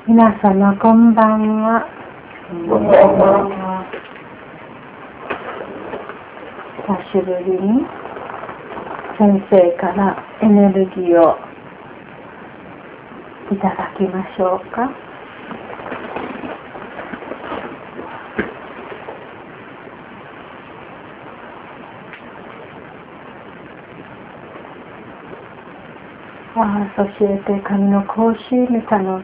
皆様こんばんは。久しぶりに先生からエネルギーをいただきましょうか。そして神の講師に頼って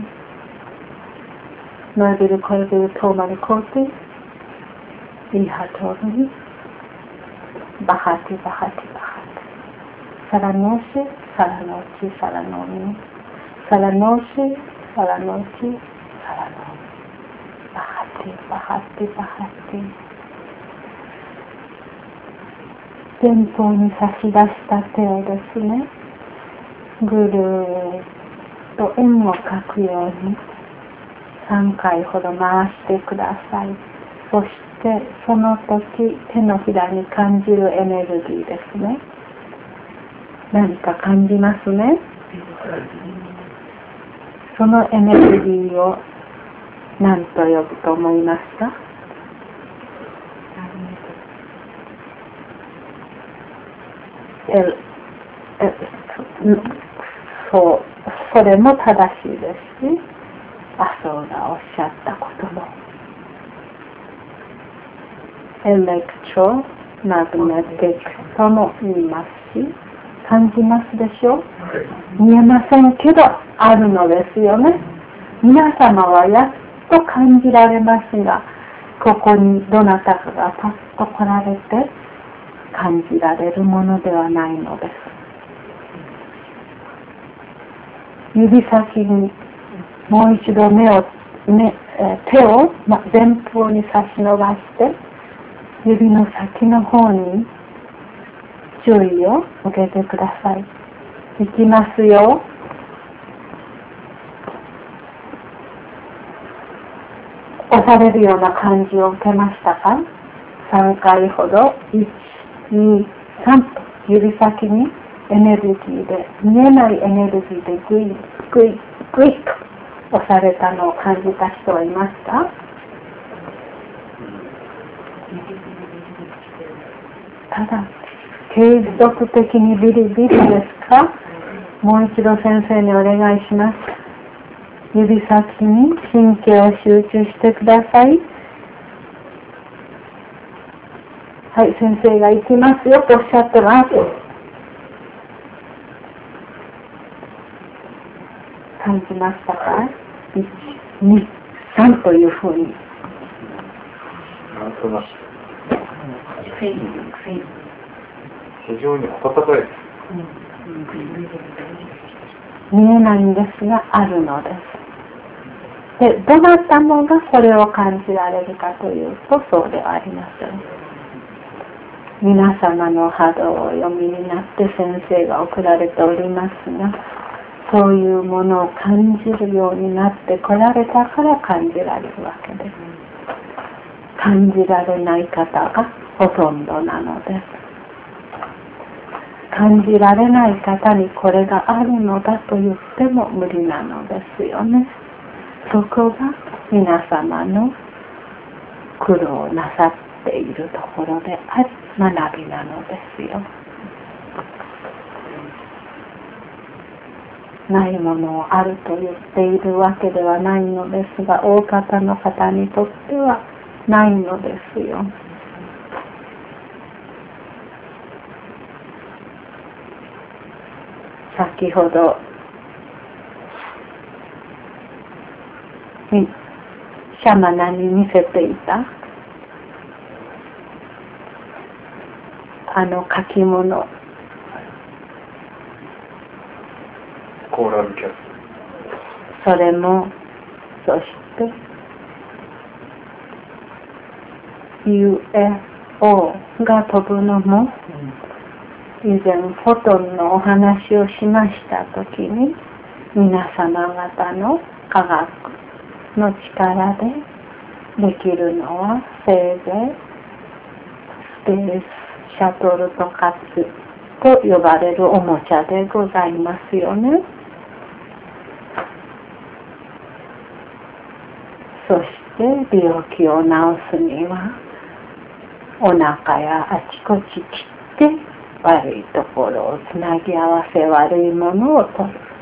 、너희들이 거기를 도마를 코티 이하토르니 바하티 바하티 바하티 사라노시 사라노치 사라노미 사라노시 사라노치 사라노미 바하티 바하티 바하티 前方に差し出した手をですね、ぐるーっと円を描くように3回ほど回してください。そしてその時手のひらに感じるエネルギーですね。何か感じますね。そのエネルギーを何と呼ぶと思いますか？それも正しいですし、アソーがおっしゃったこともエレクトロマグネティックとも言いますし、感じますでしょう？見えませんけどあるのですよね。皆様はやっと感じられますが、ここにどなたかがパッと来られて感じられるものではないのです。指先にもう一度手を前方に差し伸ばして指の先の方に注意を向けてください。いきますよ。押されるような感じを受けましたか？3回ほど1、2、3と指先にエネルギーで、見えないエネルギーでグイグイグイと押されたのを感じた人はいますか？ただ継続的にビリビリですか？もう一度先生にお願いします。指先に神経を集中してください。はい、先生が行きますよとおっしゃってます。感じましたか？1、2、3というふうに。 非常に温かいです。 見えないんですがあるのです。で、どなたもがそれを感じられるかというとそうではありません。皆様の波動を読みになって先生が送られておりますが、そういうものを感じるようになってこられたから感じられるわけです。感じられない方がほとんどなのです。感じられない方にこれがあるのだと言っても無理なのですよね。そこが皆様の苦労なさっているところであり、学びなのですよ。ないものをあると言っているわけではないのですが、大方の方にとってはないのですよ。先ほどシャマナに見せていた書き物、 コーラルキャスそれも、そしてUFO が飛ぶのも、以前フォトンのお話をしましたときに、皆様方の科学の力でできるのはせいぜいスペースシャトルとかと呼ばれるおもちゃでございますよね。 そして病気を治すにはお腹やあちこち切って悪いところをつなぎ合わせ悪いものを取る。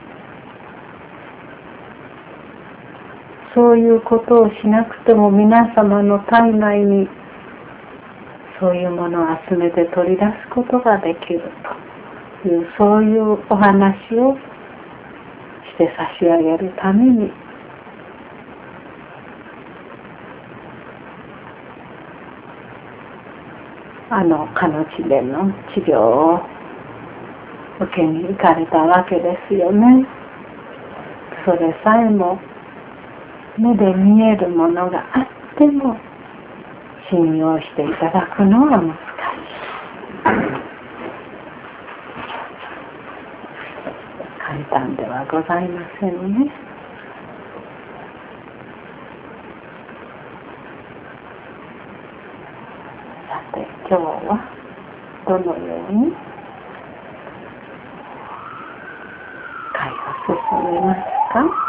そういうことをしなくても皆様の体内にそういうものを集めて取り出すことができるというそういうお話をして差し上げるためにかの地での治療を受けに行かれたわけですよね。それさえも目で見えるものがあっても信用していただくのは難しい。簡単ではございませんね。さて今日はどのように会を進めますか？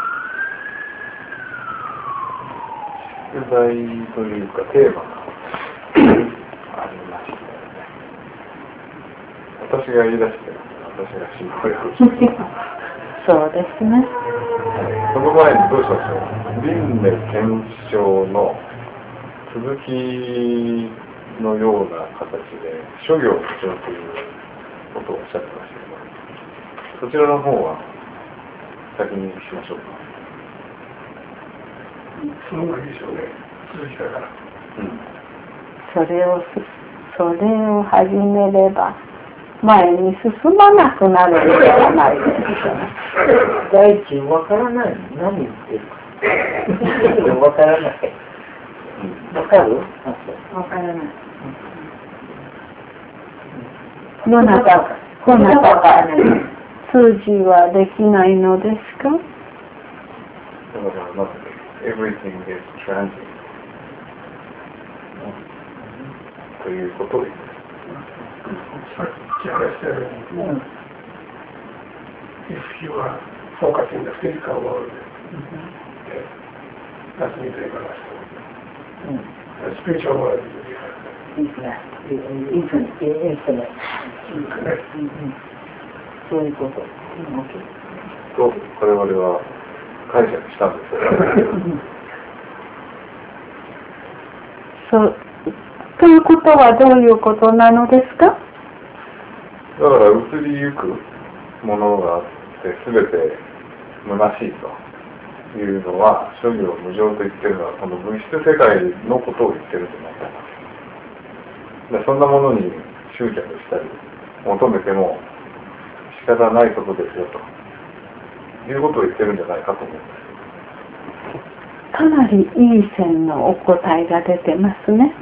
宿題というかテーマがありましたよね。私が言い出して私が心配をしてそうですね。 その前にどうしましょう。輪廻検証の続きのような形で諸行無常ということをおっしゃってましたけど、そちらの方は先にしましょうか。 その方がいいでしょうね。続きだから。 それを始めれば前に進まなくなるんではないですか。 第一わからない。何言ってるか。わからない。わかる？わからない。 どなたが数字はできないのですか？ だからまずeverything is transient ということです。 さっき話したように、if you are focusing the physical world, that's me to everlasting. The spiritual world is infinite. そういうこと。 と我々は解釈したんですそうということはどういうことなのですか？ だから移りゆくものがあって全て虚しいというのは諸行無常と言ってるのはこの物質世界のことを言ってるんじゃないかな。でそんなものに執着したり求めても仕方ないことですよということを言ってるんじゃないかと思うんです。 かなりいい線のお答えが出てますね。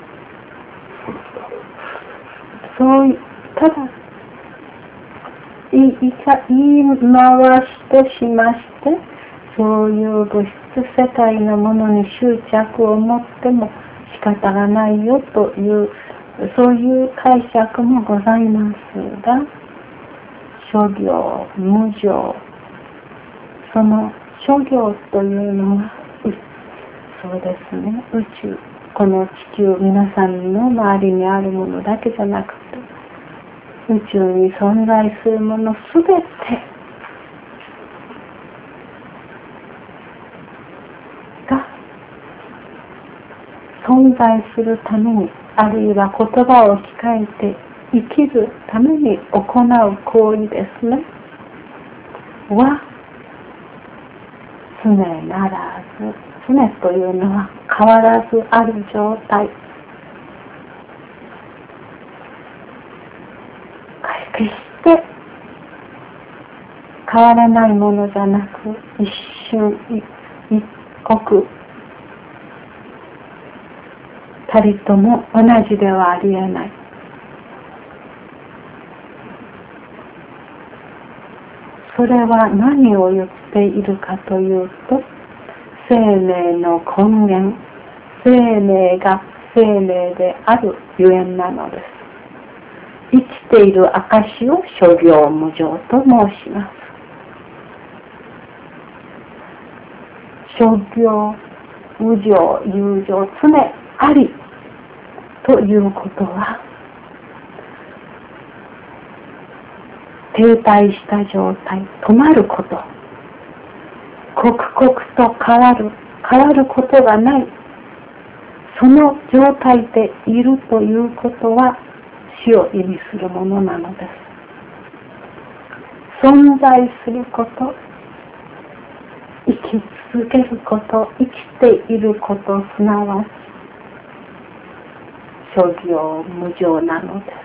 ただ言い回しとしましてそういう物質世界のものに執着を持っても仕方がないよというそういう解釈もございますが諸行無常その諸行というのはそうですね宇宙この地球皆さんの周りにあるものだけじゃなくて宇宙に存在するものすべてが存在するためにあるいは言葉を置き換えて生きるために行う行為ですねは常ならず常というのは変わらずある状態決して変わらないものじゃなく一瞬一刻たりとも同じではありえないそれは何を言っているかというと生命の根源生命が生命であるゆえんなのです生きている証を諸行無常と申します諸行無常、友情、常ありということは、停滞した状態、止まること、刻々と変わることがない、その状態でいるということは死を意味するものなのです。存在すること、生き続けること、生きていること、すなわち諸行無常なのです。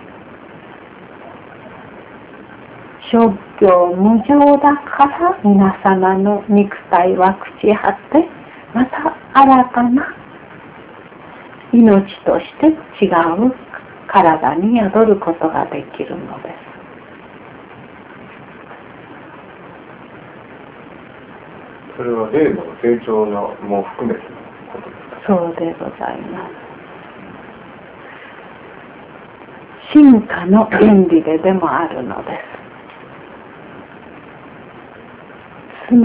諸行無常だから皆様の肉体は朽ち果て、また新たな命として違う体に宿ることができるのです。 それは霊の成長のも含めてのことですか？ そうでございます。進化の原理でもあるのです。常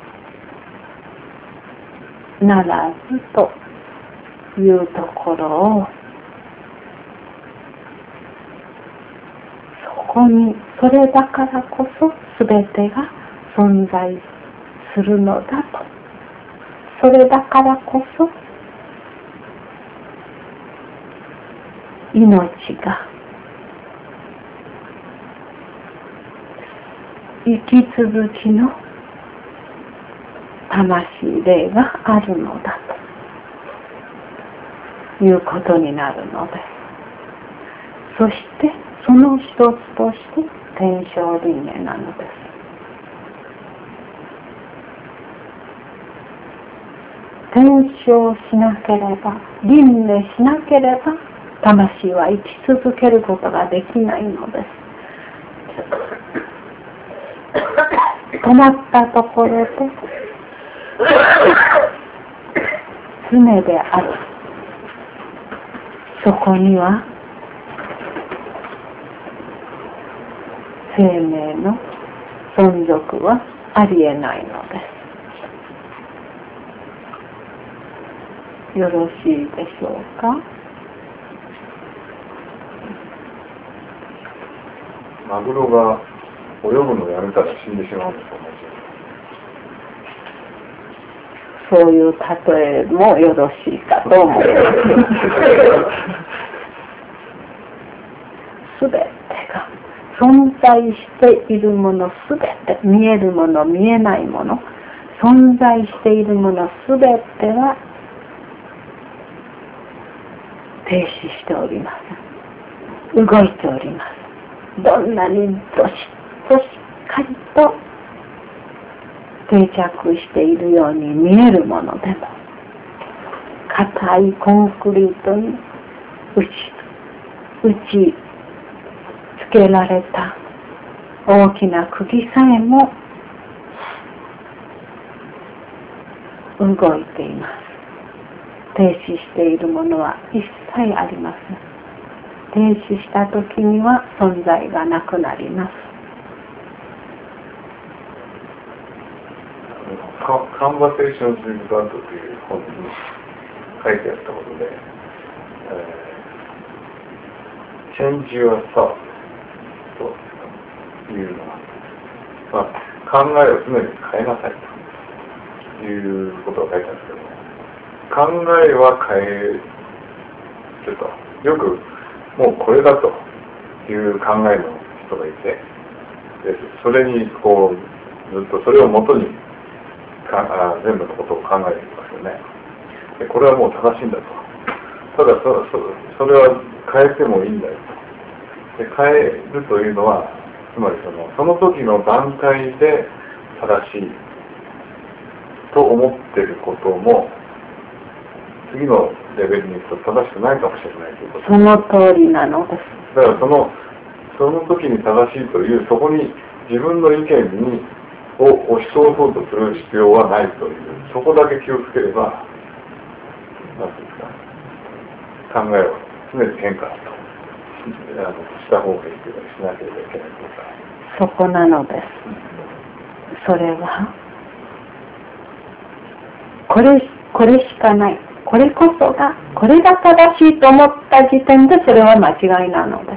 ならずというところを、そこに、それだからこそ全てが存在するのだと、それだからこそ命が生き続きの魂霊があるのだということになるのです。そしてその一つとして天正輪廻なのです。天正しなければ、輪廻しなければ魂は生き続けることができないのです。止まったところで常である。そこには生命の存続はありえないのです。よろしいでしょうか。 マグロが泳ぐのをやめたら死んでしまうんですか？ そういう例えもよろしいかと思います。すべてが存在しているものすべて、見えるもの見えないもの、存在しているものすべては停止しております。動いております。どんなにどしっとしっかりと定着しているように見えるものでも、硬いコンクリートに打ちつけられた大きな釘さえも動いています。停止しているものは一切ありません。停止した時には存在がなくなります。 カンバセーションズ・イン・ガッドという本に書いてあったことで、Change your thought というのは、考えを常に変えなさいということが書いてあるんですけども、考えは変えると、よくもうこれだという考えの人がいて、でそれにこうずっとそれをもとに全部のことを考えていますよね。でこれはもう正しいんだと。ただそれは変えてもいいんだよと。で変えるというのは、つまりその時の段階で正しいと思っていることも、次のレベルに行くと正しくないかもしれないということ。 その通りなのです。 だからその時に正しいという、そこに自分の意見を押し通そうとする必要はないという、そこだけ気をつければ、なんていうんですか、考えを常に変化した方がいいというか、しなければいけないとか。 そこなのです。それはここれしかない。これこそが、これが正しいと思った時点でそれは間違いなのです。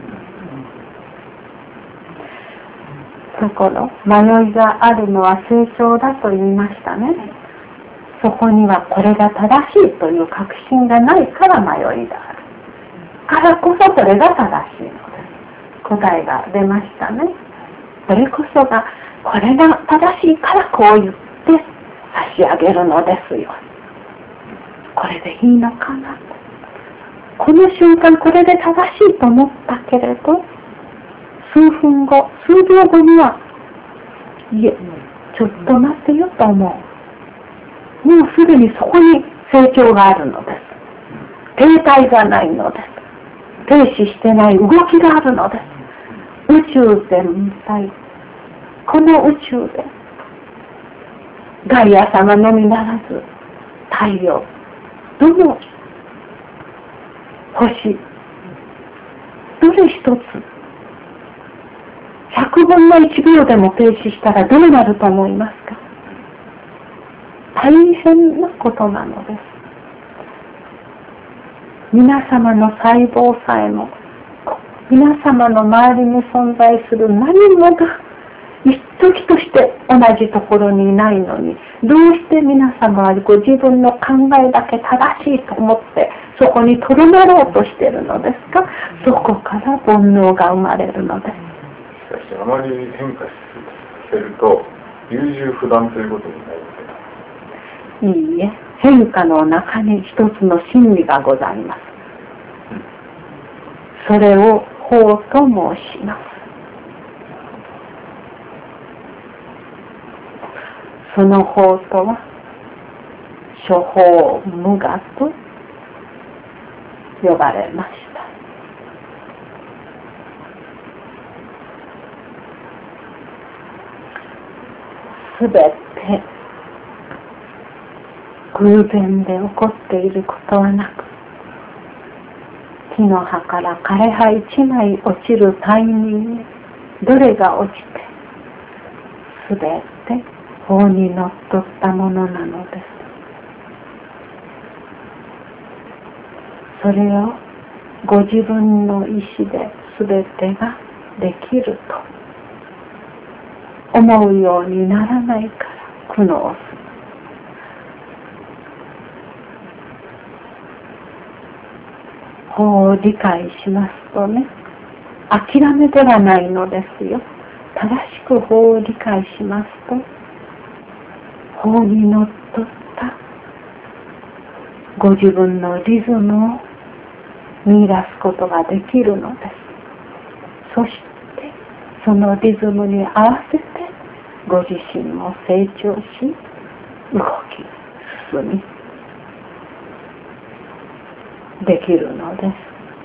ところ、迷いがあるのは成長だと言いましたね。そこにはこれが正しいという確信がないから迷いがある。からこそそれが正しいのです。答えが出ましたね。それこそが、これが正しいからこう言って差し上げるのですよ。これでいいのかな。この瞬間これで正しいと思ったけれど、数分後、数秒後には、いえ、ちょっと待ってよと思う。もうすでにそこに成長があるのです。停滞がないのです。停止してない動きがあるのです。宇宙全体、この宇宙で、ガイア様のみならず、太陽、どの星、どれ一つ、100分の1秒でも停止したらどうなると思いますか？大変なことなのです。皆様の細胞さえも、皆様の周りに存在する何もが一時として同じところにいないのに、どうして皆様はご自分の考えだけ正しいと思ってそこに留まろうとしているのですか？そこから煩悩が生まれるのです。 しかしあまり変化させると優柔不断ということになります。 いいえ、変化の中に一つの真理がございます。それを法と申します。その法とは諸法無我と呼ばれました。すべて偶然で起こっていることはなく、木の葉から枯葉一枚落ちるタイミング、どれが落ちてすべて法にのっとったものなのです。それをご自分の意志で全てができると思うようにならないから苦悩する。法を理解しますとね、諦めではないのですよ。正しく法を理解しますと、法にのっとったご自分のリズムを見出すことができるのです。そしてそのリズムに合わせてご自身も成長し、動き進みできるのです。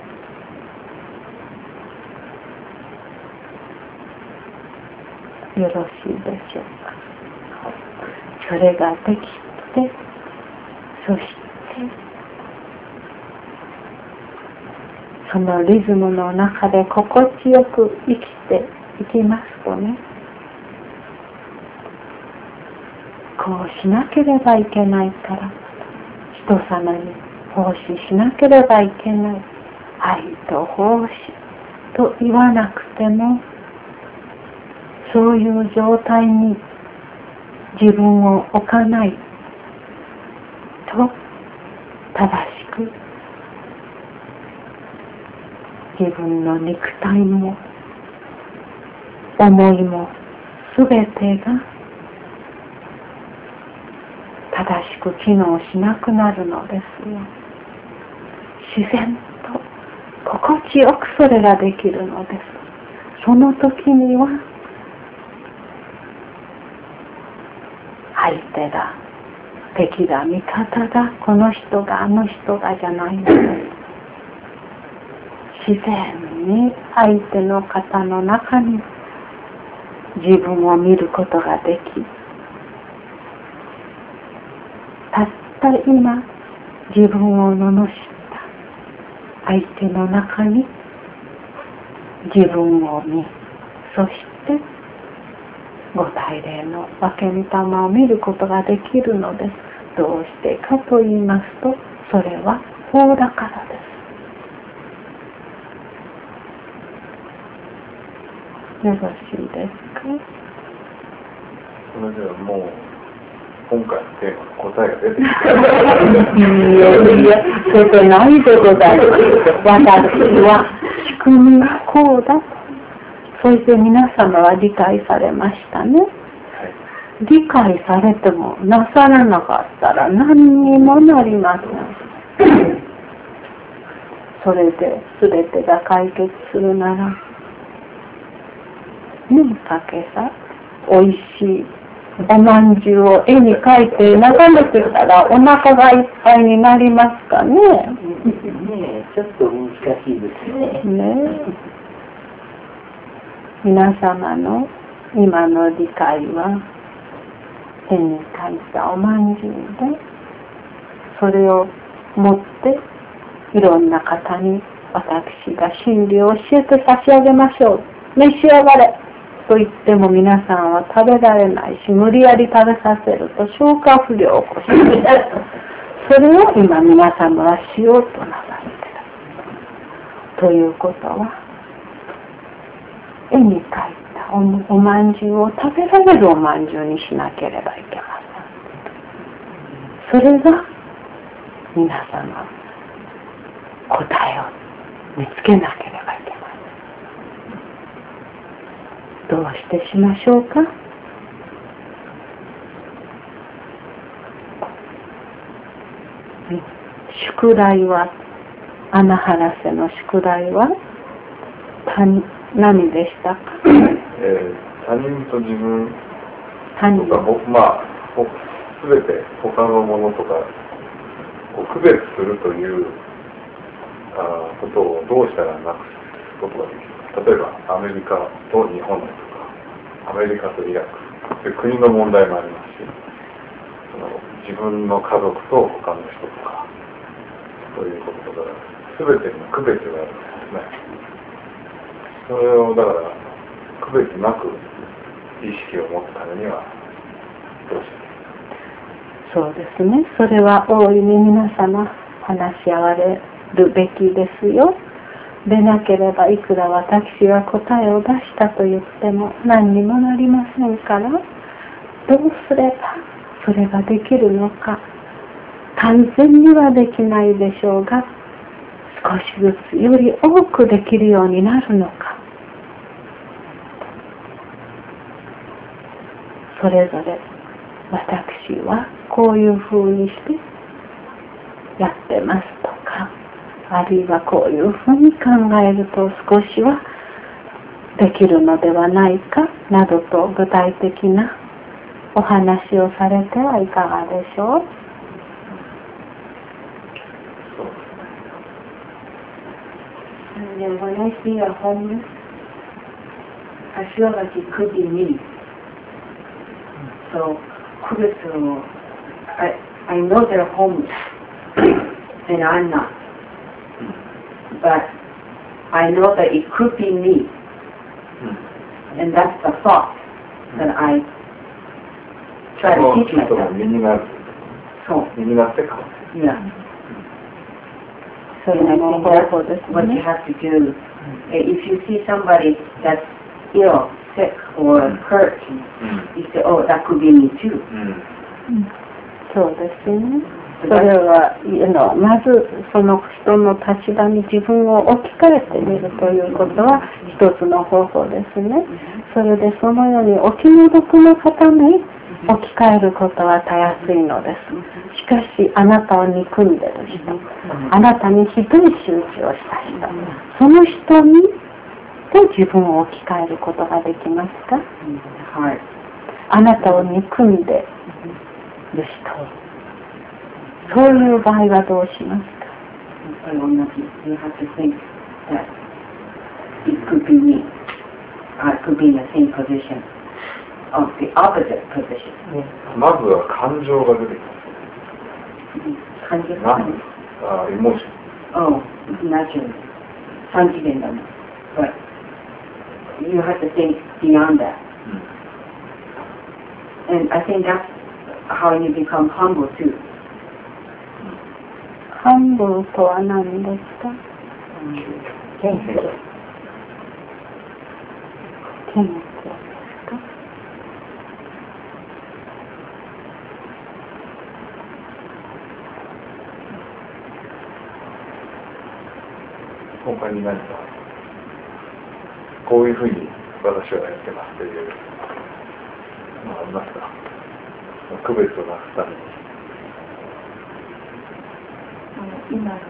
よろしいでしょうか。それができて、そしてそのリズムの中で心地よく生きていきますとね、こうしなければいけないから人様に奉仕しなければいけない、愛と奉仕と言わなくても、そういう状態に自分を置かないと正しく自分の肉体も思いもすべてが正しく機能しなくなるのですよ。自然と心地よくそれができるのです。その時には相手だ、敵だ、味方だ、この人があの人がじゃないのです。自然に相手の方の中に自分を見ることができ、たった今自分を罵った相手の中に自分を見、そしてご大霊の分け御霊を見ることができるのです。 どうしてかと言いますと、それは法だからです。よろしいですか？ それではもう今回のテーマの答えが出てきた。 いや、出てないでございます。私は仕組みがこうだと。そして皆様は理解されましたね。理解されてもなさらなかったら何にもなりません。それで全てが解決するなら、ねえ、かけさん、おいしいおまんじゅうを絵に描いて眺めてたらお腹がいっぱいになりますかね。 ねえ、ちょっと難しいですね。 ねえ、皆様の今の理解は絵に描いたおまんじゅうで、それを持っていろんな方に私が真理を教えて差し上げましょう。召し上がれと言っても皆さんは食べられないし、無理やり食べさせると消化不良を起こします。それを今皆様はしようとなされている。ということは、絵に描いたおまんじゅうを食べられるおまんじゅうにしなければいけません。それが皆様答えを見つけなければいけません。どうしてしましょうか？宿題は、穴原瀬の宿題は何でしたか？ 他人と自分とか、まあ全て他のものとかを区別するということをどうしたらなくすことができるか。例えばアメリカと日本とか、アメリカとイラクという国の問題もありますし、自分の家族と他の人とかということとか、全てに区別があるんですね。それをだから区別なく意識を持つためにはどうしたらいいですか？ そうですね。それは大いに皆様話し合われるべきですよ。でなければいくら私が答えを出したと言っても何にもなりませんから、どうすればそれができるのか。完全にはできないでしょうが、少しずつより多くできるようになるのか。それぞれ私はこういうふうにしてやってますとか、あるいはこういうふうに考えると少しはできるのではないかなどと具体的なお話をされてはいかがでしょう？ And when I see a homeless, I feel like it could be me. So, I know they're homeless, and I'm not. But I know that it could be me. And that's the thought that I try to teach myself. そう。 身になってか。 Yeah. So I think that's what you have to do. If you see somebody that's ill, sick, or hurt, you say, oh, that could be me too. そうですね。それはまずその人の立場に自分を置き換えてみるということは一つの方法ですね。それでそのようにお気の毒の方に置き換えることはたやすいのです。しかしあなたを憎んでる人、あなたにひどい仕打ちをした人、その人にと自分を置き換えることができますか？あなたを憎んでる人、そういう場合はどうしますか？ You have to think that it could be me. I could be in the same position, of the opposite position. まずは感情が出てきます。 感情？ エモーション。 Oh, naturally. 3次元だね。But you have to think beyond that. And I think that's how you become humble too. 半分とは何ですか？ 謙虚。 謙虚ですか？ 他に何かこういうふうに私はやってますというのがありますか？区別をなすために。 今の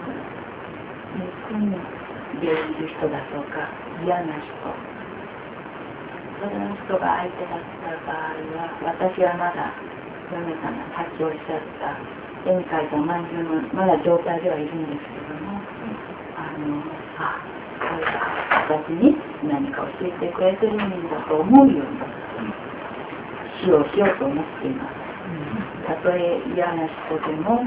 憎んでいる人だとか嫌な人、その人が相手だった場合は、私はまだ嫁さんがさっきおっしゃった絵に描いたまんじゅうのまだ状態ではいるんですけども、これが私に何か教えてくれてるんだと思うように使用しようと思っています。たとえ嫌な人でも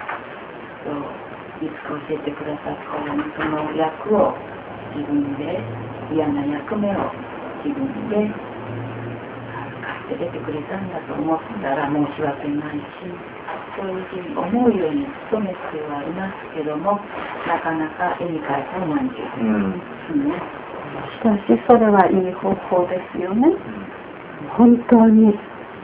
いつか教えてくださったように、その役を自分で、嫌な役目を自分で貸して出てくれたんだと思ったら申し訳ないし、そういうふうに思うように努めてはいますけども、なかなか絵に描いたまんじゅうですね。 しかしそれはいい方法ですよね。本当に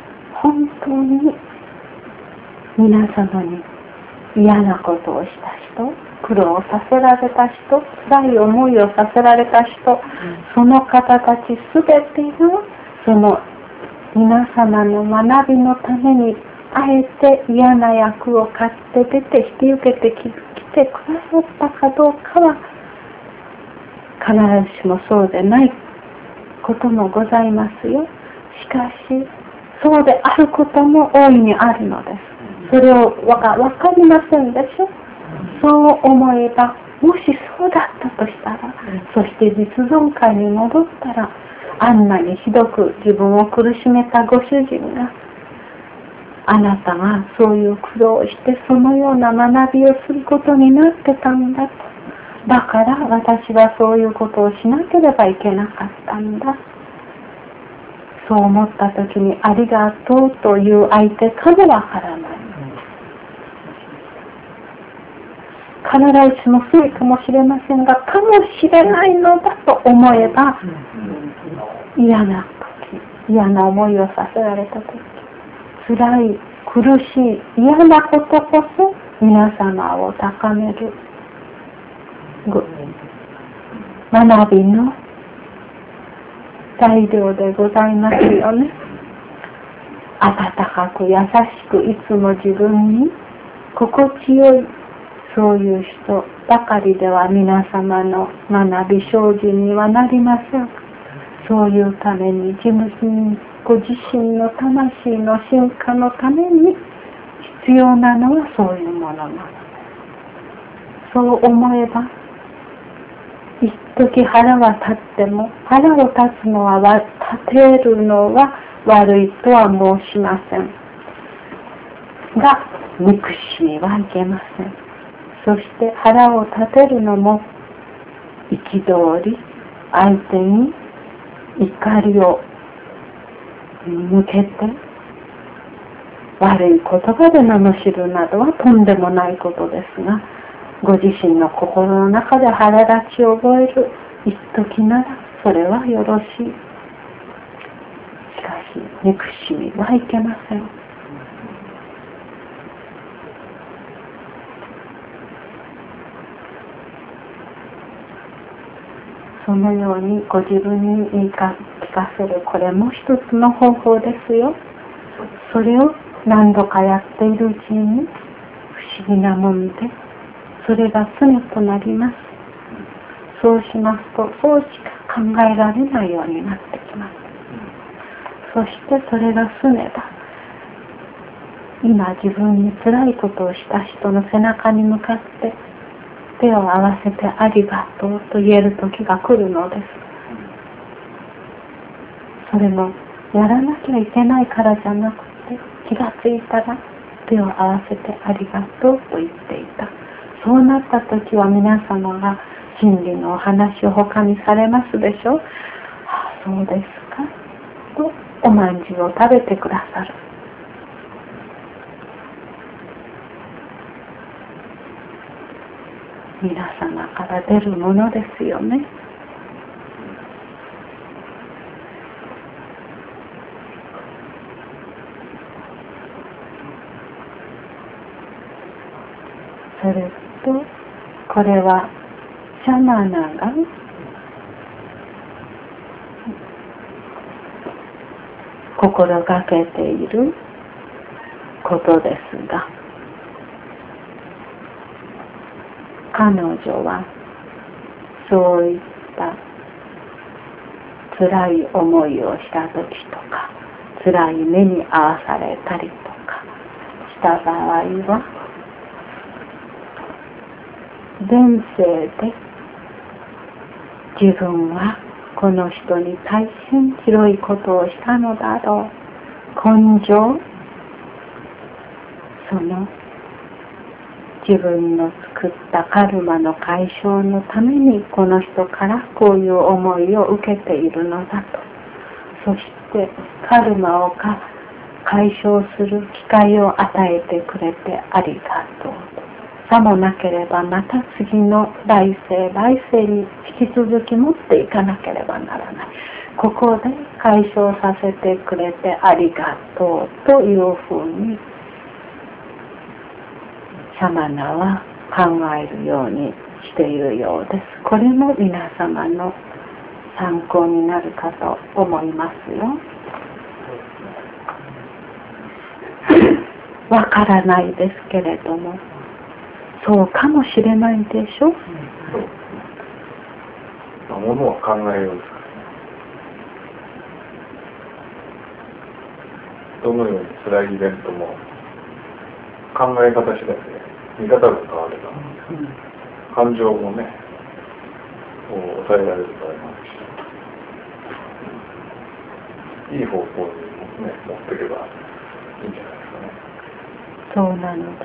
皆様に嫌なことをした人、苦労させられた人、辛い思いをさせられた人、その方たちすべてがその皆様の学びのためにあえて嫌な役を買って出て引き受けてきてくださったかどうかは必ずしもそうでないこともございますよ。しかしそうであることも大いにあるのです。それをわかりませんでしょ。そう思えば、もしそうだったとしたら、そして実存界に戻ったら、あんなにひどく自分を苦しめたご主人が、あなたがそういう苦労をしてそのような学びをすることになってたんだと。だから私はそういうことをしなければいけなかったんだ。そう思ったときにありがとうという相手かもわからない。必ずしもそうかもしれませんが、かもしれないのだと思えば、嫌な思いをさせられたとき、辛い、苦しい、嫌なことこそ皆様を高める学びの材料でございますよね。温かく優しくいつも自分に心地よいそういう人ばかりでは皆様の学び精進にはなりません。そういうためにご自身の魂の進化のために必要なのはそういうものなのです。そう思えば一時腹は立っても、腹を立つのは立てるのは悪いとは申しませんが、憎しみはいけません。そして腹を立てるのも憤り、相手に怒りを向けて悪い言葉で罵るなどはとんでもないことですが、ご自身の心の中で腹立ちを覚える一時ならそれはよろしい。しかし憎しみはいけません。そのようにご自分に言い聞かせる、これも一つの方法ですよ。それを何度かやっているうちに不思議なもんで、それが常となります。そうしますと、そうしか考えられないようになってきます。そしてそれが常だ。今自分に辛いことをした人の背中に向かって手を合わせてありがとうと言える時が来るのです。それもやらなきゃいけないからじゃなくて、気がついたら手を合わせてありがとうと言っていた。そうなった時は皆様が真理のお話を他にされますでしょう。そうですかとおまんじゅうを食べてくださる。 皆様から出るものですよね。それとこれはシャマナが心がけていることですが、彼女はそういった辛い思いをした時とか、辛い目に遭わされたりとかした場合は、前世で自分はこの人に大変ひどいことをしたのだろう、根性、その自分の作ったカルマの解消のためにこの人からこういう思いを受けているのだと。そしてカルマを解消する機会を与えてくれてありがとう。さもなければまた次の来世に引き続き持っていかなければならない。ここで解消させてくれてありがとうというふうにシャマナは考えるようにしているようです。これも皆様の参考になるかと思いますよ。わからないですけれども、そうかもしれないでしょ。 そう。ものは考えようですからね。どのように辛いイベントも考え方次第で見方が変われば、感情もね、抑えられる場合もあるし、いい方向にね、持っていけばいいんじゃないですかね。 そうなのです。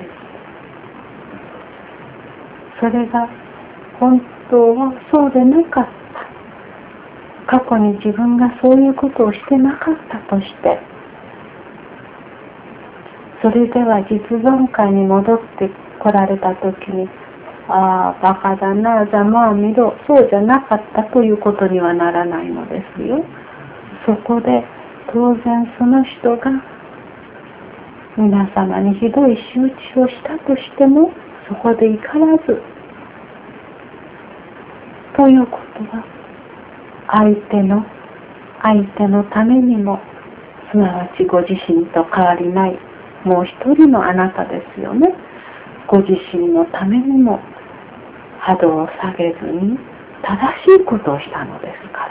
それが本当はそうでなかった。過去に自分がそういうことをしてなかったとして、それでは実存界に戻って来られた時に、ああ、バカだな、ざまあ見ろ、そうじゃなかったということにはならないのですよ。そこで当然その人が皆様にひどい仕打ちをしたとしても、そこで怒らず、ということは相手のためにも、すなわちご自身と変わりないもう一人のあなたですよね。ご自身のためにも波動を下げずに正しいことをしたのですから、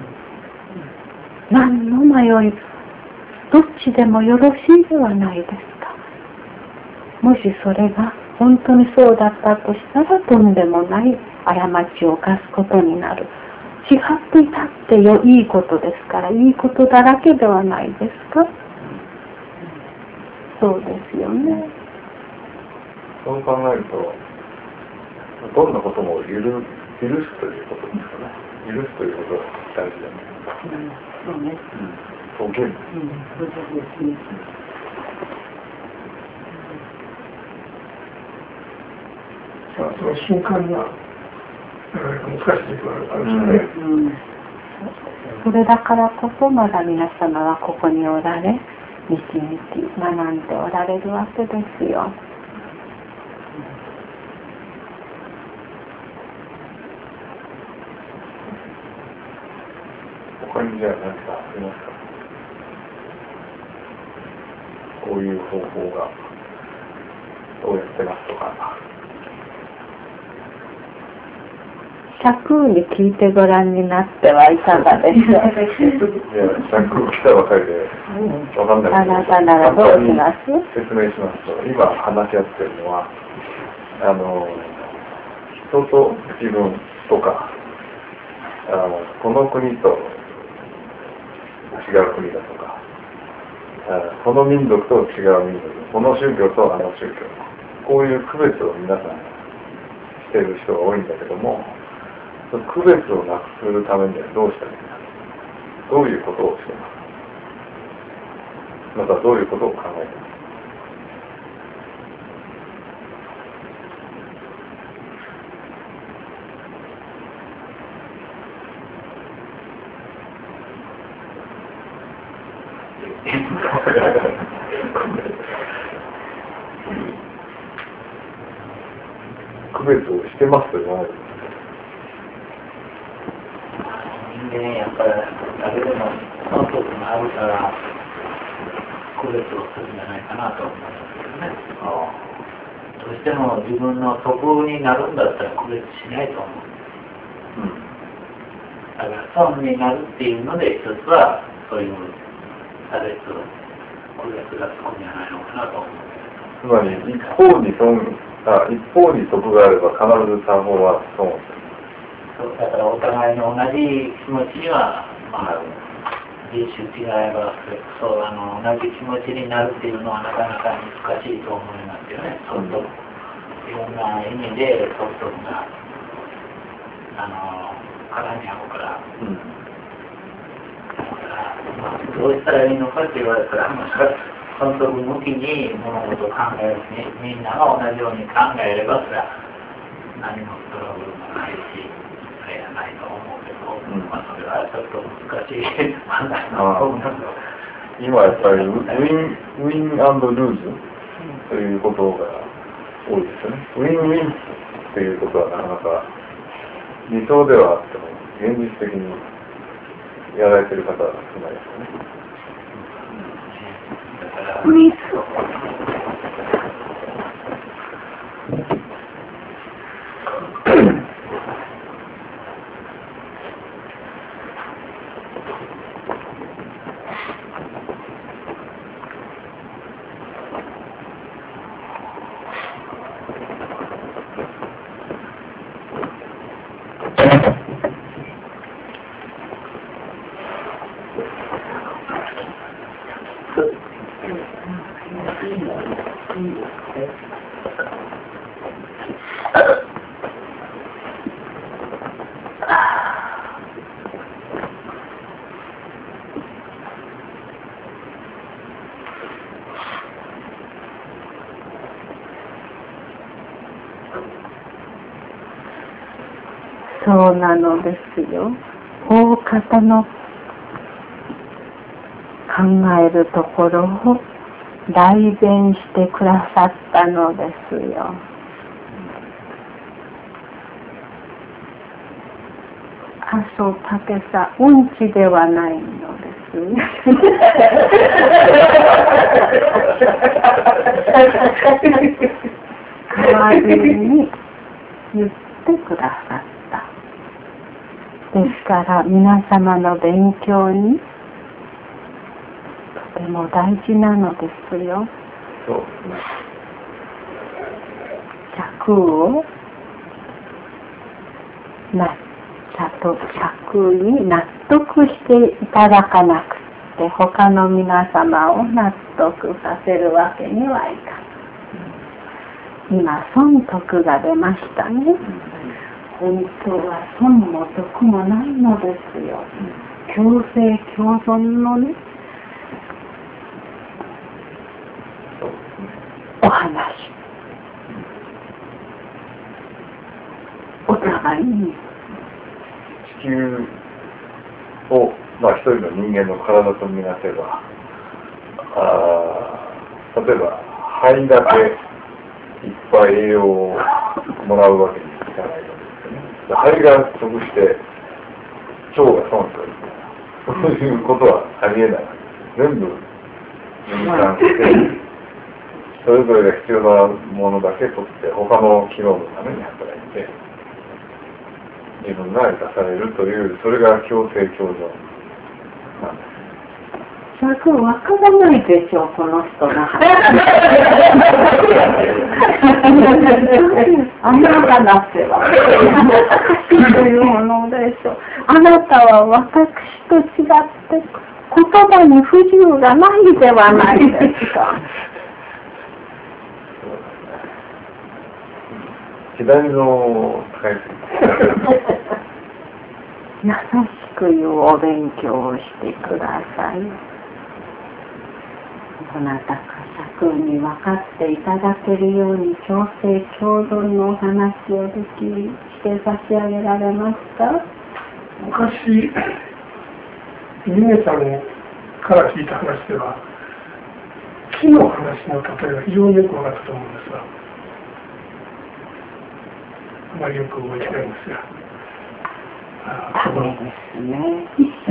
何の迷い、どっちでもよろしいではないですか。もしそれが本当にそうだったとしたら、とんでもない過ちを犯すことになる。違っていたっていいことですから、いいことだらけではないですか。そうですよね。 そう考えると、どんなことも許すということですかね。許すということが大事だね。 そうね。 そうける。 そうですね。 その瞬間がなかなか難しいところがあるんですよね。 それだからこそまだ皆様はここにおられ、日々学んでおられるわけですよ。 他にじゃあ何かありますか。こういう方法がどうやってますとか。 100に聞いてごらんになってはいかがでしょう。 いや、100来たばかりでわかんないけど、 あなたならどうします？ 説明しますと、今話し合ってるのは、人と自分とか、この国と違う国だとか、この民族と違う民族、この宗教とあの宗教、こういう区別を皆さんしている人が多いんだけども、その区別をなくするためにはどうしたらいいか、どういうことをしていますか、またどういうことを考えていますか。 っていうの区別をしてますよね。 人間やっぱり誰でもその時があるから区別をするんじゃないかなと思いますけどね。どうしても自分の得になるんだったら区別しないと思う。だから損になるっていうので一つはそういう差別区別がつくんじゃないのかなと思う。 つまり一方に得があれば必ず他方は損をする。 そうだからお互いの同じ気持ちにはまあ人種違えばそう同じ気持ちになるっていうのはなかなか難しいと思いますよね。そうといろんな意味でそうとが絡み合うから。まあ、どうしたらいいのかって言われたら、本当に向きに物事を考えるみんなが同じように考えればそれは何もトラブルもないしそれはないと思うけど、まあ、それはちょっと難しい問題だと思うけど今やっぱりウィン&ルーズということが多いですよね。ウィンウィンということはなかなか理想ではあっても現実的にやられてる方は少ないですよね。 そうなのですよ。大方の考えるところを代弁してくださったのですよ。そう、竹さん、うんちではないのですね。代わりに言ってくださった。ですから皆様の勉強にとても大事なのですよ。 そうですね。 尺を尺に納得していただかなくて他の皆様を納得させるわけにはいかない。今損得が出ましたね。本当は損も得もないのですよ。共生共存のね、お話。お互いに。 地球を、一人の人間の体とみなせば、例えば肺だけいっぱい栄養をもらうわけにいかないのですよね。肺が得して腸が損するそういうことはありえない。全部分散してそれぞれが必要なものだけ取って他の機能のために働いて自分が生かされるというそれが共生共存なんです。 尺わからないでしょう、この人が。あなただっては。私というものでしょう。あなたは私と違って言葉に不自由がないではないですか。 左の使いすぎ。 優しくいうお勉強をしてください。どなたか尺に分かっていただけるように共生共存のお話をして差し上げられますか？ 昔、峰さんをから聞いた話では、木の話の例えが非常によく分かったと思うんですが、あまりよく覚えてないんですが。 ダメですね。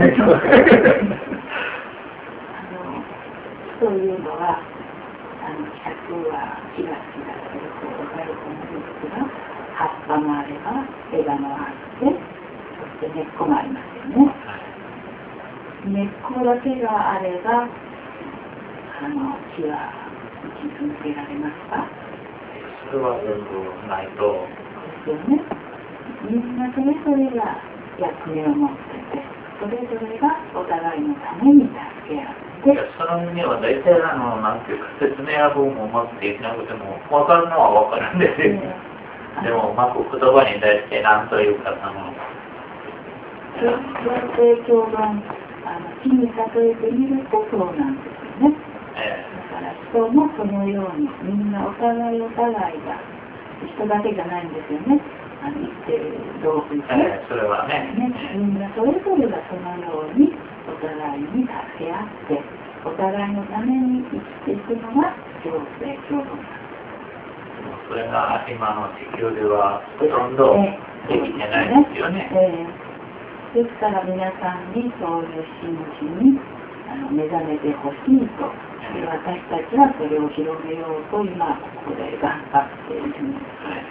そういうのは、尺は木が好きだけど、こう分かると思うんですが、葉っぱもあれば、枝もあって、そして根っこもありますよね。根っこだけがあれば、木は生き続けられますか？ それは全部ないと。 ですよね。みんなそれぞれが役目を持ってて、それぞれがお互いのために助け合って。 その意味は大体なんていうか、説明は僕もうまくできなくても、分かるのは分かるんですよ。でもうまく言葉に対して何というか、 共生共存、木に例えてみるとそうなんですよね。だから人もそのように、みんなお互いが、人だけじゃないんですよね。生きてる動物、 それはね、 みんなそれぞれがそのようにお互いに助け合ってお互いのために生きていくのが共生共存だ。 それが今の地球ではほとんどできてないですよね。 ですから皆さんにそういう真摯に目覚めてほしいと、私たちはそれを広めようと今ここで頑張っているんです。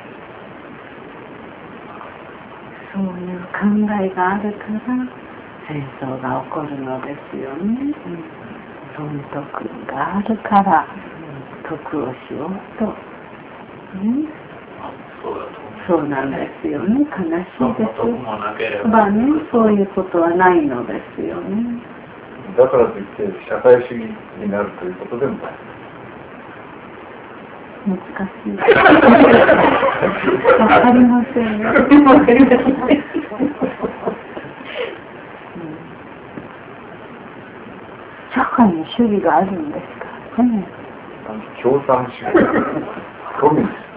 そういう考えがあるから戦争が起こるのですよね。損得があるから得をしようと、そうなんですよね。悲しいです。まあね、そういうことはないのですよね。 だからといって社会主義になるということでもない。 難しい。わかりませんよ。わかりません。社会に主義があるんですかね。 共産主義、コミュニスト。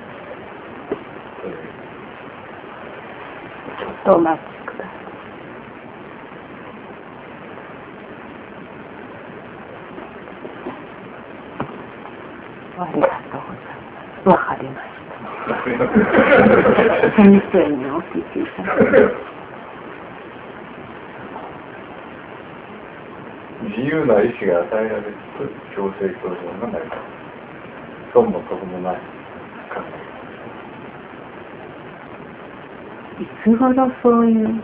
ちょっとお待ちください。ありがとうございます。わかりました。先生にお聞きいただきます。 自由な意志が与えられると共生共存がないか。損も得もない考え。いつ頃そういう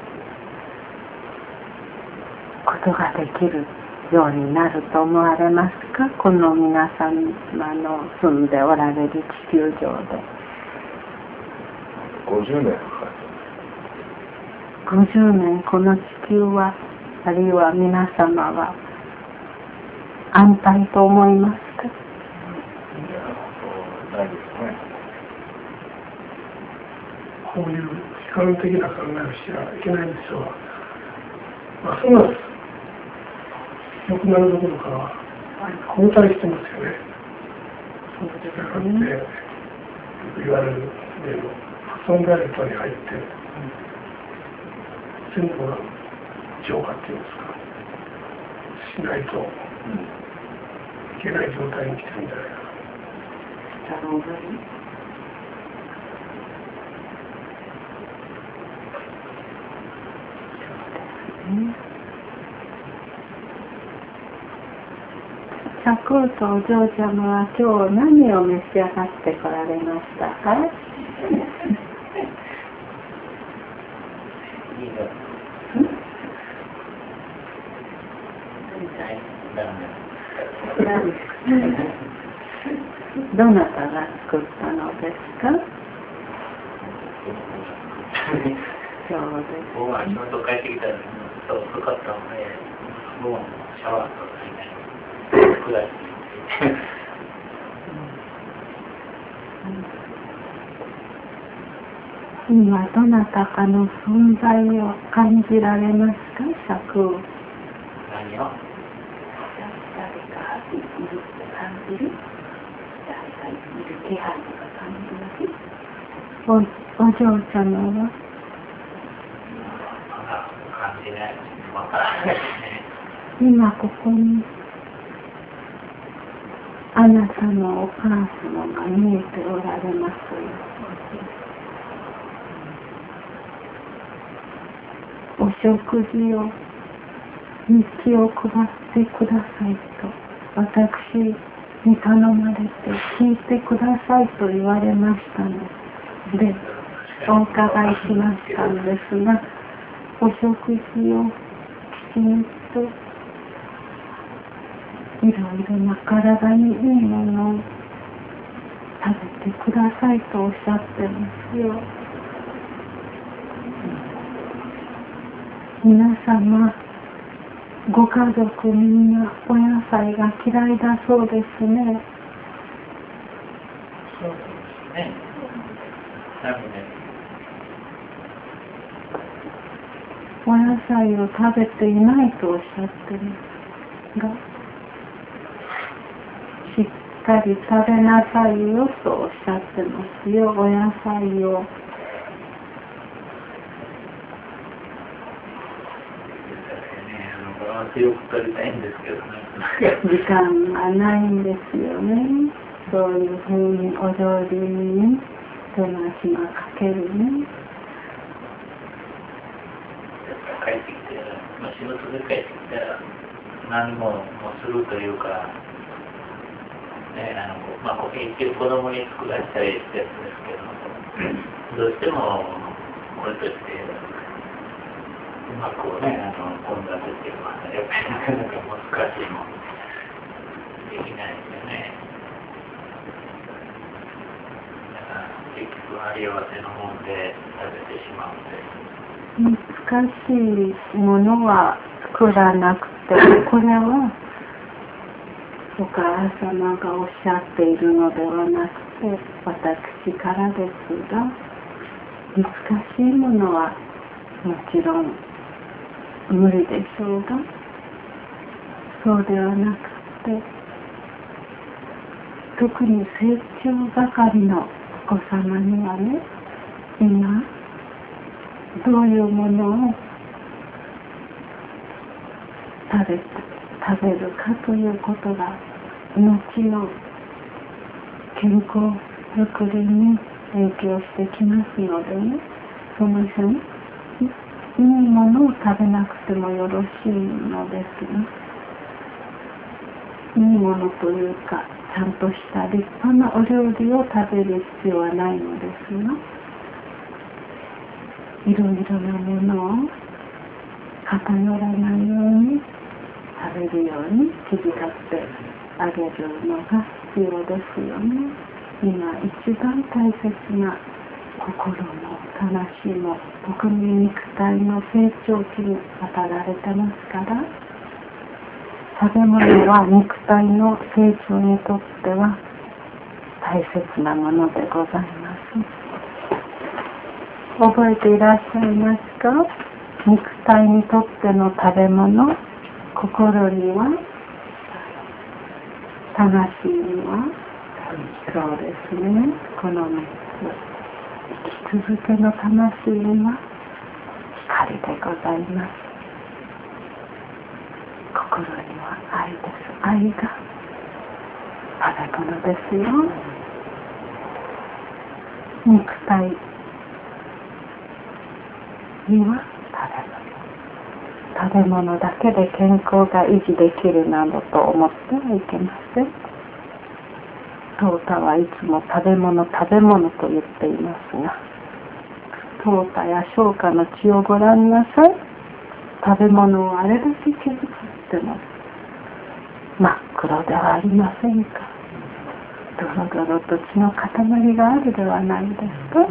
ことができるようになると思われますか？この皆様の住んでおられる地球上で。 50年かかる。 50年この地球は、あるいは皆様は安泰と思いますか？ いや、そうないですね。 こういう悲観的な考えをしちゃいけないんですよ。ますます良くなるどころか後退してますよね。 そうですだからってね。 よく言われる例の破損ガレットに入って全部が浄化っていうんですか、しないといけない状態に来てるんじゃないかな。 下の踊り。サクーとお嬢様は今日何を召し上がってこられましたか？どなたが作ったのですか？そうです。 僕は仕事帰ってきたら遅かったので、もうシャワーとかみたいな。 今どなたかの存在を感じられますか？尺を。 何を？ 誰かいるって感じる？誰かいる気配とか感じます？お嬢様は？ 感じない。わからないですね。 今ここにあなたのお母様が見えておられますよ。お食事を日記を配ってくださいと私に頼まれて聞いてくださいと言われましたのでお伺いしましたんですが、お食事をきちんといろいろな体にいいものを食べてくださいとおっしゃってますよ。皆様ご家族みんなお野菜が嫌いだそうですね。 そうですね。 お野菜を食べていないとおっしゃってるが、しっかり食べなさいよとおっしゃってますよ。お野菜をよく取りたいんですけどね。 時間がないんですよね。そういうふうにお料理に手間暇かけるね。 帰ってきて、仕事で帰ってきたら何もするというか、ね、一応子供に作らせたりしたやつですけど、どうしてもこれとしてうまくね、献立っていうのはやっぱりなかなか難しいもんできないですよね。だから結局あり合わせのもんで食べてしまうんで。 難しいものは作らなくて、これはお母様がおっしゃっているのではなくて私からですが、難しいものはもちろん無理でしょうが、そうではなくて特に成長盛りのお子様にはね、今どういうものを食べるかということが後の健康づくりに影響してきますのでね、その人にいいものを食べなくてもよろしいのですが、いいものというかちゃんとした立派なお料理を食べる必要はないのですが、いろいろなものを偏らないように食べるように気遣ってあげるのが必要ですよね。今一番大切な心の話も特に肉体の成長期に当たられてますから、食べ物は肉体の成長にとっては大切なものでございます。覚えていらっしゃいますか？肉体にとっての食べ物、心には、魂には、そうですね、この3つ。生き続けの魂には光でございます。心には愛です。愛が食べ物ですよ。肉体には食べ物だけで健康が維持できるなどと思ってはいけません。トータはいつも食べ物と言っていますが、トータや消化の血をご覧なさい。食べ物をあれだけ削っても真っ黒ではありませんか。ドロドロと血の塊があるではないですか。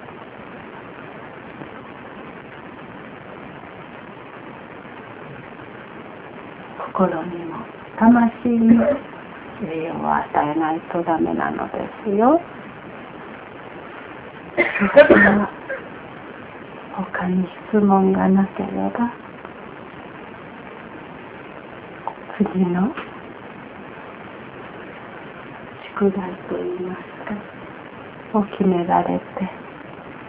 心にも魂にも栄養を与えないとダメなのですよ。他に質問がなければ次の宿題といいますかを決められて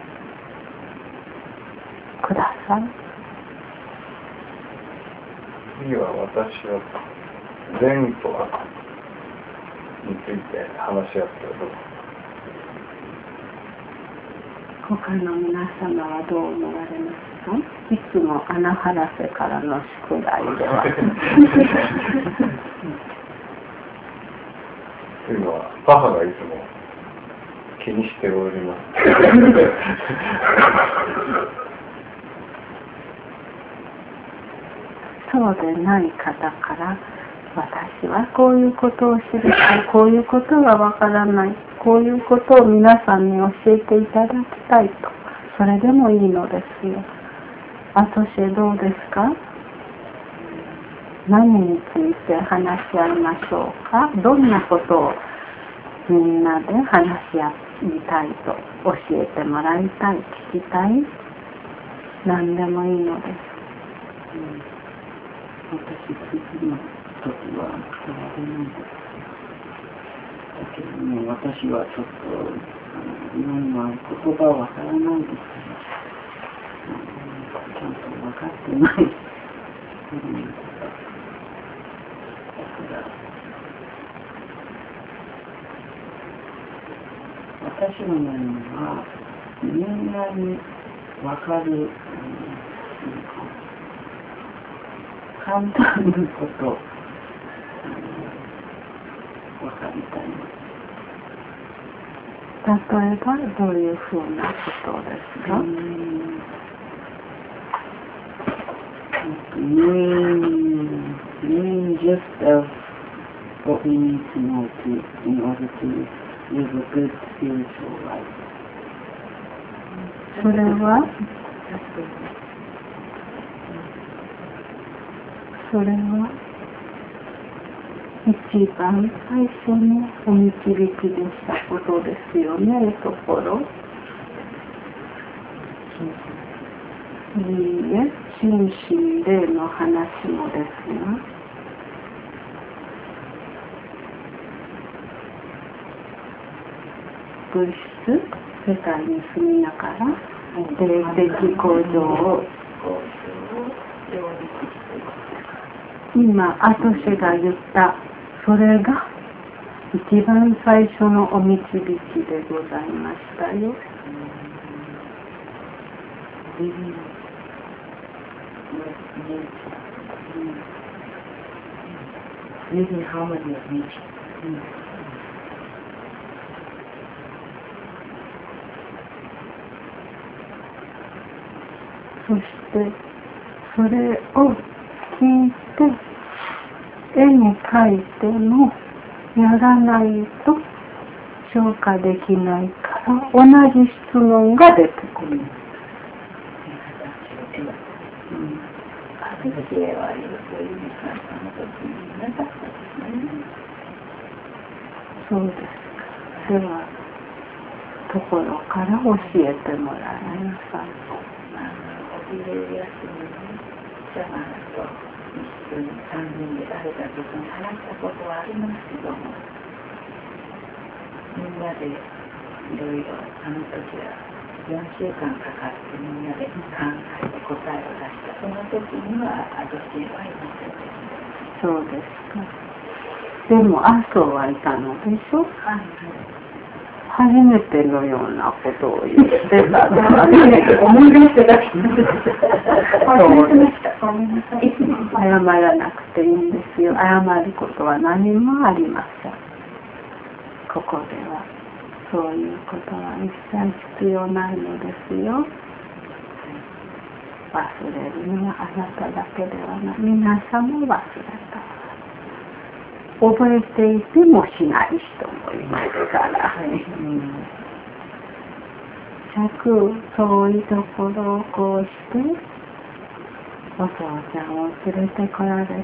ください。 次は私は善と悪について話し合ってる。 他の皆様はどう思われますか？いつも穴原瀬からの宿題ではというのは母がいつも気にしておりますそうでない方から私はこういうことを知りたい、こういうことがわからない、こういうことを皆さんに教えていただきたいと、それでもいいのですよ。あとしどうですか？何について話し合いましょうか？どんなことをみんなで話し合いたいと、教えてもらいたい、聞きたい、何でもいいのです。 私次の時は変わらないです。だけどね、私はちょっと今言葉わからないですから、ちゃんと分かってない。だから私のようにはみんなに分かる、簡単なことを分かりたい。 例えばどういうふうなことですか ？Knowing just of what we need to know in order to live a good spiritual life. それは一番最初のお導きでしたことですよね、ところ。いいえ、心身霊の話もですが、物質世界に住みながら霊的向上を今アトシェが言ったそれが一番最初のお導きでございましたよ。 Living harmony of nature. そしてそれを聞いて絵に描いてもやらないと消化できないから同じ質問が出てくる。そうですか。ではところから教えてもらいなさい。 お昼休みにシャワーと一緒に3人で誰かと話したことはありますけども、みんなでいろいろあの時は4週間かかってみんなで考えて答えを出した。その時には私はいませんでした。 そうですか。でも麻生はいたのでしょ？初めてのようなことを言ってた思い出してた謝らなくていいんですよ。謝ることは何もありません。ここではそういうことは一切必要ないのですよ。忘れるのはあなただけではない。皆さんも忘れた。覚えていてもしない人もいますから、遠いところをこうしてお父ちゃんを連れてこられて、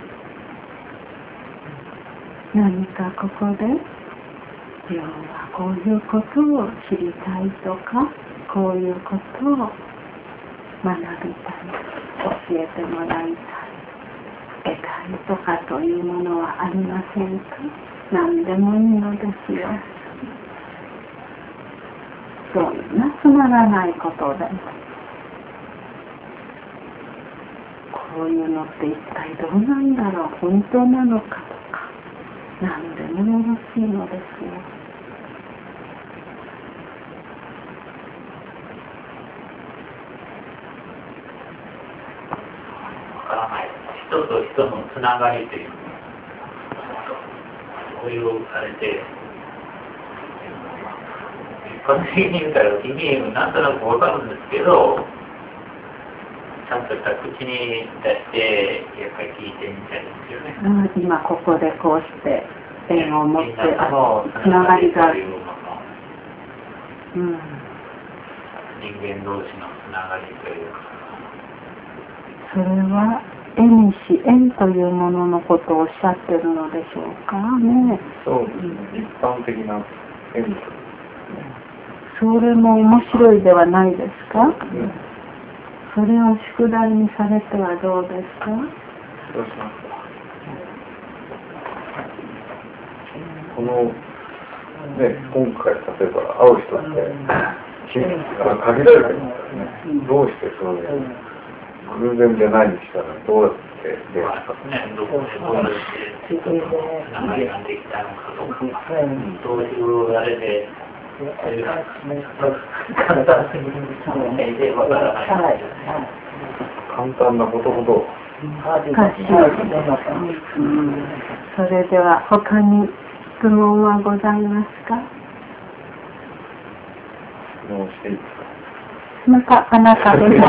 何かここで要はこういうことを知りたいとか、こういうことを学びたい、教えてもらいたい、得たいとかというものはありませんか？何でもいいのですよ。そんなつまらないことで、こそういうのって一体どうなんだろう、本当なのかとか、何でもよろしいのですよ。 わからない。人と人のつながりというこういうあれで一般的に見たら意味なんとなくわかるんですけど、ちゃんとした口に出してやっぱり聞いてみたいですよね。 今ここでこうして縁を持ってつながりがある、 人間同士のつながりというか、 それは縁し縁というもののことをおっしゃってるのでしょうかね。 そうですね、一般的な縁です。 それも面白いではないですか。それを宿題にされてはどうですか。 どうしますか。このね、今回例えば会う人って限られてますからね。どうしてそういう偶然じゃないにしたらどうやって出会ったかね。 どこでどうやってつながりができたのかとか、どういうあれで簡単すぎるでわからない。 簡単なことほど難しい。それでは他に質問はございますか。 質問していいですか。 またあなたで難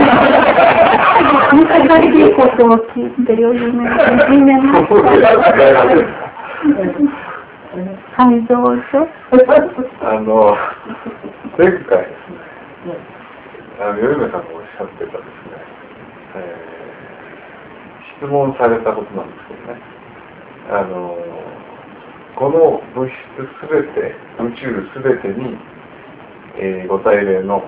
しいことを聞いてよりめます。はい、どうぞ。 前回頼目さんがおっしゃってたですね、質問されたことなんですけどね、この物質すべて、宇宙すべてに、ご対例の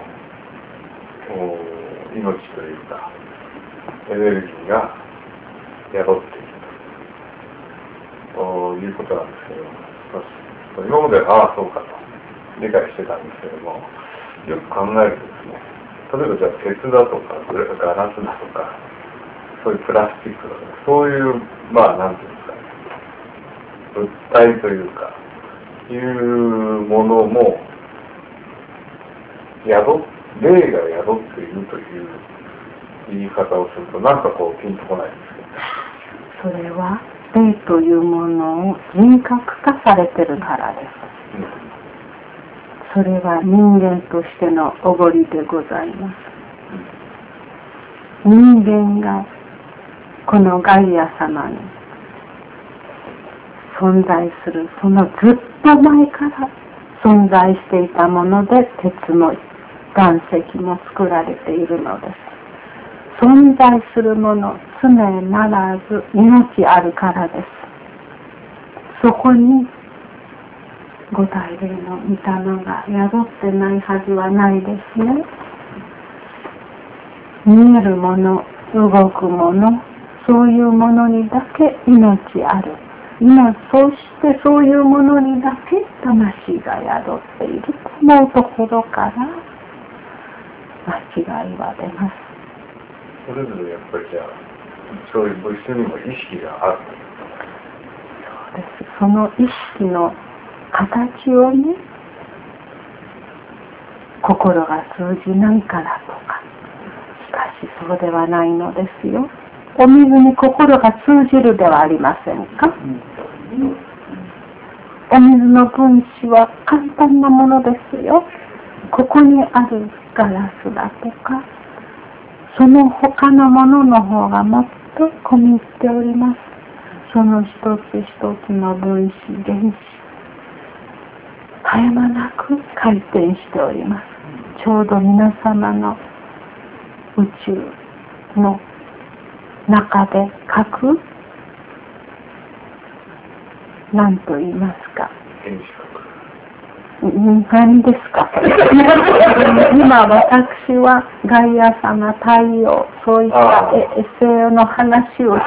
命というかエネルギーが宿っているということなんですけど、今まではそうかと理解してたんですけども、よく考えるとですね、例えばじゃあ鉄だとかガラスだとかそういうプラスチックだとかそういうなんていうんですかね、物体というかいうものも霊が宿っているという言い方をするとなんかこうピンとこないんですけど、 それは霊というものを人格化されてるからです。それは人間としてのおごりでございます。人間がこのガイア様に存在する、そのずっと前から存在していたもので鉄も岩石も作られているのです。存在するもの常ならず命あるからです。そこに五大霊の御霊が宿ってないはずはないですね。見えるもの、動くもの、そういうものにだけ命ある。そしてそういうものにだけ魂が宿っていると思うところから間違いは出ます。 それぞれやっぱりじゃあそういう物質にも意識がある。 そうです。その意識の形をね、心が通じないからとか、しかしそうではないのですよ。お水に心が通じるではありませんか。お水の分子は簡単なものですよ。ここにあるガラスだとか、その他のものの方がもっと込み入っております。その一つ一つの分子、原子、絶え間なく回転しております。ちょうど皆様の宇宙の中で書く何と言いますか。何ですか。今私はガイア様、太陽、そういったエセの話を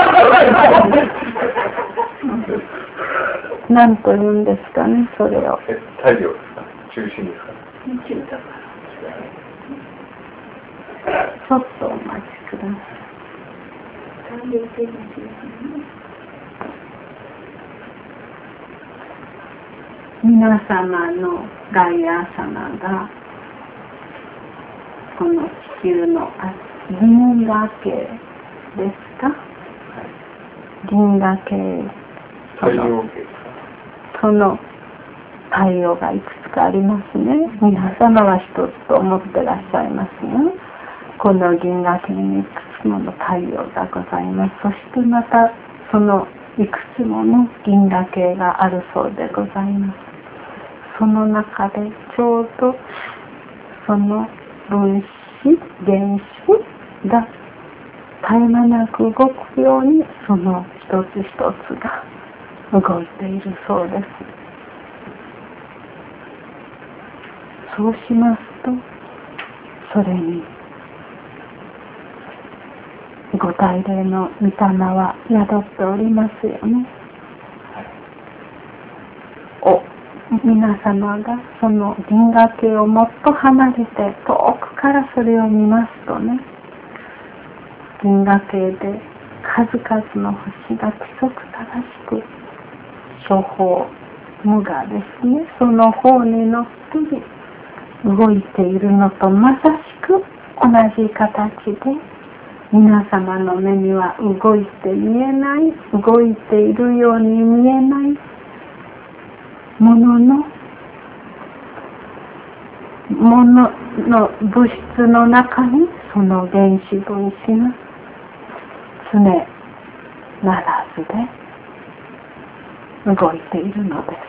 何と言うんですかね、それを。 太陽ですか、中心ですか。 宇宙だから。 ちょっとお待ちください。 完了形ですよね。 皆様のガイア様がこの地球の銀河系ですか？銀河系、 太陽系その太陽がいくつかありますね。皆様は一つと思ってらっしゃいますね。この銀河系にいくつもの太陽がございます。そしてまたそのいくつもの銀河系があるそうでございます。その中でちょうどその分子、原子が絶え間なく動くようにその一つ一つが動いているそうです。そうしますと、それにご大霊の御霊は宿っておりますよね。皆様がその銀河系をもっと離れて遠くからそれを見ますとね、銀河系で数々の星が規則正しく諸方無我ですね、その方にのっとり動いているのとまさしく同じ形で、皆様の目には動いて見えない、動いているように見えないものの物質の中にその原子分子が常ならずで動いているのです。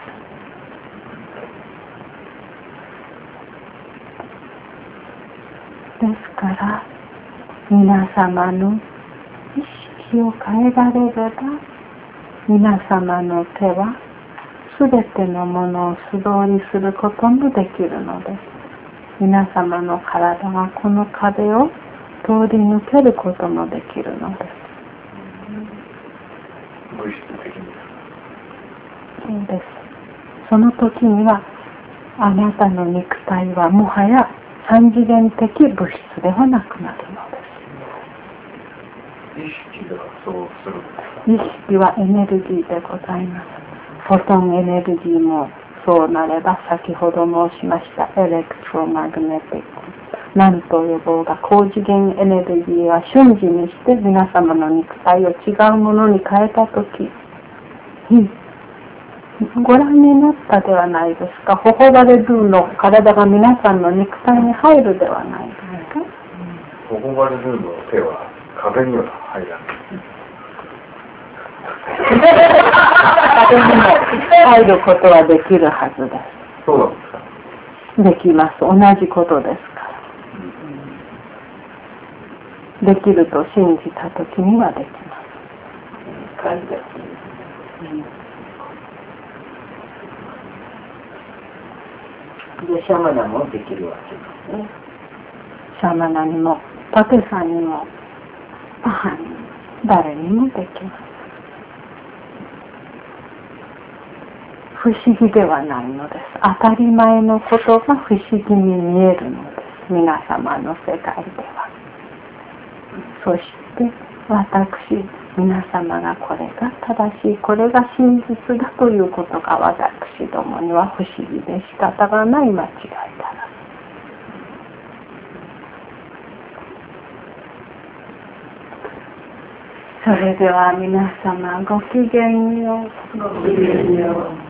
ですから皆様の意識を変えられれば、皆様の手はすべてのものを素通りすることもできるのです。皆様の体はこの壁を通り抜けることもできるのです。 物質的に。 そうです。その時にはあなたの肉体はもはや三次元的物質ではなくなるのです。 意識がそうする。 意識はエネルギーでございます。フォトンエネルギーもそうなれば、先ほど申しましたエレクトロマグネティック、何と呼ぼうが高次元エネルギーは瞬時にして皆様の肉体を違うものに変えたとき、ご覧になったではないですか。ホホバレドゥの体が皆さんの肉体に入るではないですか。 ホホバレドゥの手は壁には入らない。 壁にも入ることはできるはずです。 そうなんですか。 できます。同じことですから。できると信じたときにはできます。感じです。 で、シャマナもできるわけですね。 シャマナにも、パテさんにも、母にも、誰にもできます。不思議ではないのです。当たり前のことが不思議に見えるのです。皆様の世界では。そして私、皆様がこれが正しい、これが真実だということが私どもには不思議で仕方がない間違いだら。それでは皆様ごきげんよう。 ごきげんよう。